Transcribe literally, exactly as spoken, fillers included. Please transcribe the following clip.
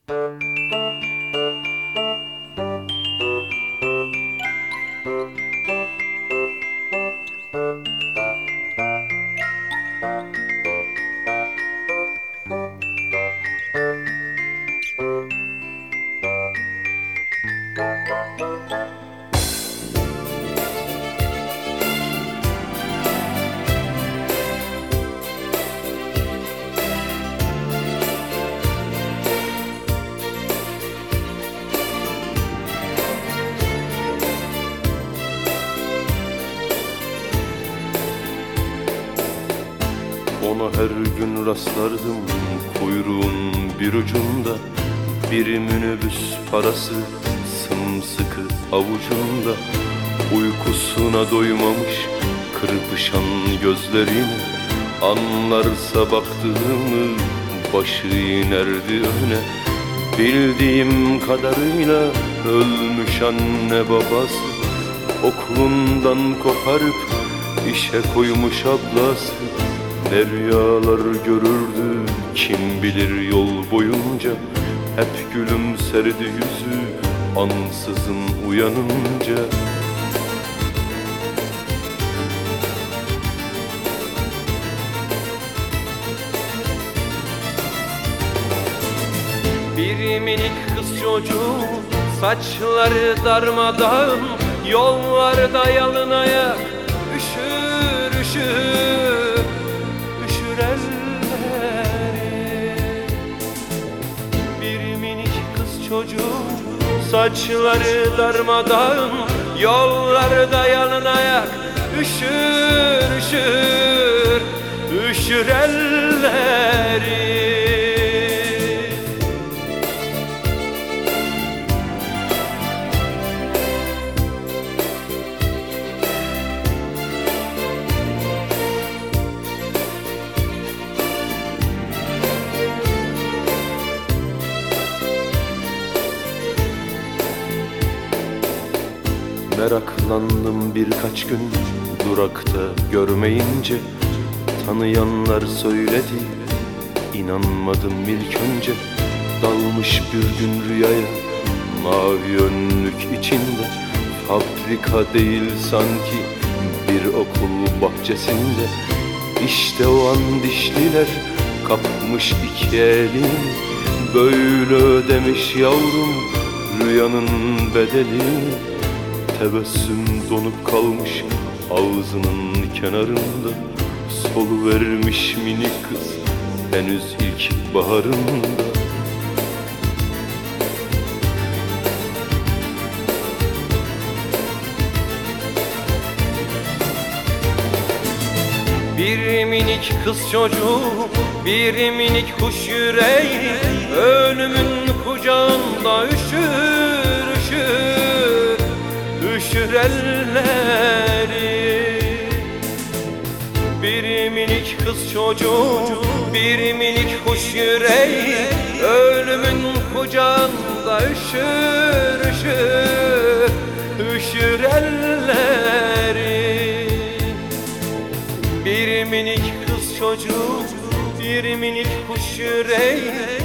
Ona her gün rastlardım kuyruğun bir ucunda, bir minibüs parası sımsıkı avucunda. Uykusuna doymamış kırpışan gözlerine, anlarsa baktığımı başı inerdi öne. Bildiğim kadarıyla ölmüş anne babası, okulundan koparıp işe koymuş ablası. Ne rüyalar görürdü kim bilir yol boyunca, hep gülümserdi yüzü ansızın uyanınca. Bir minik kız çocuğu, saçları darmadağın, yollarda yalın ayak, üşür üşür, üşür elleri. Bir minik kız çocuğu, saçları darmadağın, yollarda yalın ayak, üşür üşür, üşür elleri. Meraklandım birkaç gün durakta görmeyince, tanıyanlar söyledi inanmadım ilk önce. Dalmış bir gün rüyaya mavi önlük içinde, fabrika değil sanki bir okul bahçesinde. İşte o an dişliler kapmış iki elini, böyle ödemiş yavrum rüyanın bedelini. Tebessüm donup kalmış ağzının kenarında, soluvermiş minik kız henüz ilk baharında. Bir minik kız çocuğu, bir minik kuş yüreği, ölümün kucağında üşür üşür, üşür elleri. Bir minik kız çocuğu, bir minik kuş yüreği, ölümün kucağında üşür üşür, üşür elleri. Bir minik kız çocuğu, bir minik kuş yüreği,